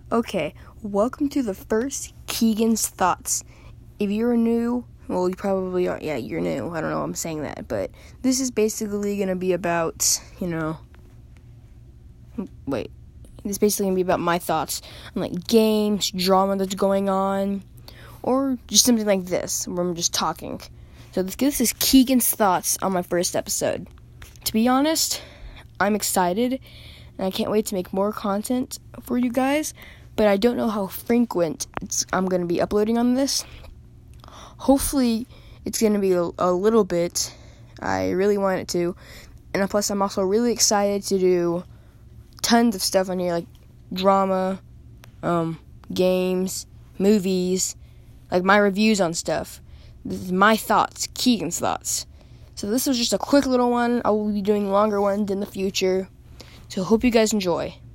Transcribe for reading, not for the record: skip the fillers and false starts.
Okay, welcome to the first Keegan's Thoughts. If you're new, well, you probably are. Yeah, you're new. I don't know why I'm saying that, but this is basically going to be about, this is basically going to be about my thoughts on, games, drama that's going on, or just something like this, where I'm just talking. So this is Keegan's Thoughts on my first episode. To be honest, I'm excited, and I can't wait to make more content for you guys, but I don't know how frequent I'm going to be uploading on this. Hopefully, it's going to be a little bit. I really want it to. And plus, I'm also really excited to do tons of stuff on here, like drama, games, movies, like my reviews on stuff. This is my thoughts, Keegan's Thoughts. So this was just a quick little one. I will be doing longer ones in the future. So hope you guys enjoy.